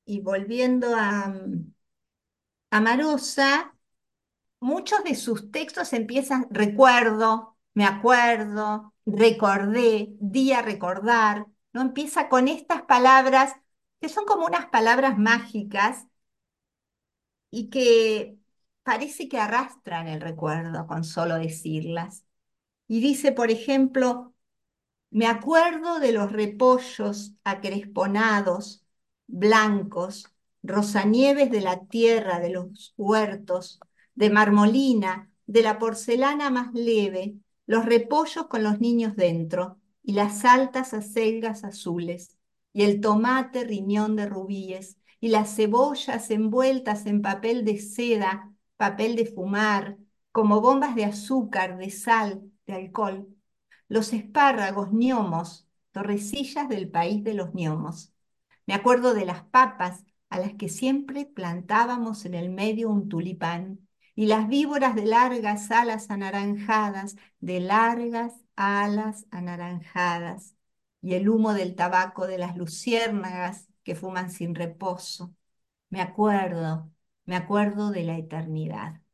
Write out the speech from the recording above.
y volviendo a Marosa, muchos de sus textos empiezan recuerdo, me acuerdo, recordé, di a recordar, ¿no? Empieza con estas palabras que son como unas palabras mágicas y que parece que arrastran el recuerdo con solo decirlas. Y dice, por ejemplo, me acuerdo de los repollos acresponados, blancos, rosanieves de la tierra, de los huertos, de marmolina, de la porcelana más leve, los repollos con los niños dentro, y las altas acelgas azules, y el tomate riñón de rubíes, y las cebollas envueltas en papel de seda, papel de fumar, como bombas de azúcar, de sal, de alcohol, los espárragos gnomos, torrecillas del país de los gnomos. Me acuerdo de las papas a las que siempre plantábamos en el medio un tulipán, y las víboras de largas alas anaranjadas, de largas alas anaranjadas, y el humo del tabaco de las luciérnagas que fuman sin reposo. Me acuerdo, me acuerdo de la eternidad.